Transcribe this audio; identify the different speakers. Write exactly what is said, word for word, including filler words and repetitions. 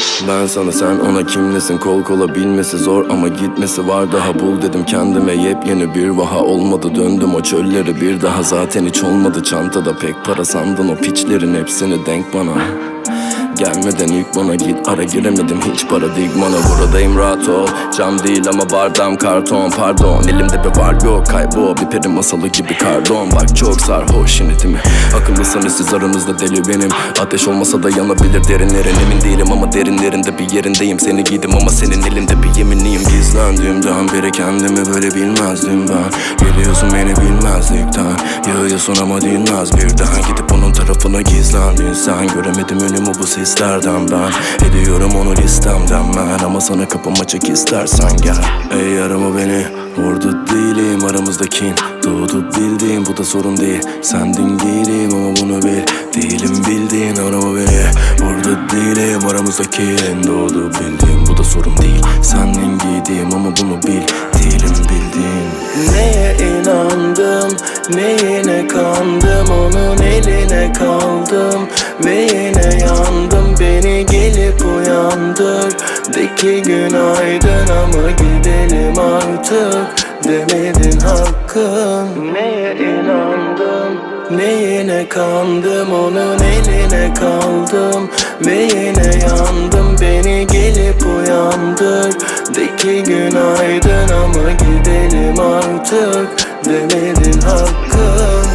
Speaker 1: Ben sana sen ona kimlesin, kol kola bilmesi zor ama gitmesi var daha. Bul dedim kendime yepyeni bir vaha, olmadı döndüm o çölleri bir daha. Zaten hiç olmadı çantada pek para, sandın o piçlerin hepsini denk bana. Gelmeden ilk bana git ara, giremedim hiç paradigmana. Buradayım rahat ol, cam değil ama bardağım karton. Pardon elimde bir var yok kaybol, bir peri masalı gibi kardon. Bak çok sarhoş inetimi, akıllısınız siz aranızda deli benim. Ateş olmasa da yanabilir derinlerin, emin değilim ama derinlerinde bir yerindeyim. Seni giydim ama senin elinde bir yeminliyim. Gizlendiğimden beri kendimi böyle bilmezdim ben. Geliyorsun beni bilmezlikten, yağıyorsun ama dinmez birden. Gidip onun tarafına gizlendin sen, göremedim önümü bu seslerden ben. Ediyorum onu listemden ben, ama sana kapım açık istersen gel. Ey arama beni, orada değilim aramızdaki. Doğdu bildiğim bu da sorun değil, sendin giydiğim ama bunu bil. Değilim bildiğin arama beni, orada değilim aramızdaki. Doğdu bildiğim bu da sorun değil, sendin giydiğim ama bunu bil. Değilim bildiğin.
Speaker 2: Neye inandım, neyine kandım, onun eline kaldım ve yine yandım. Beni gelip uyandır, de ki günaydın ama gidelim artık demedin hakkın. Neye inandım, neyine kandım, onun eline kaldım ve yine yandım. Beni gelip uyandır, de ki günaydın ama gidelim artık demedin hakkın.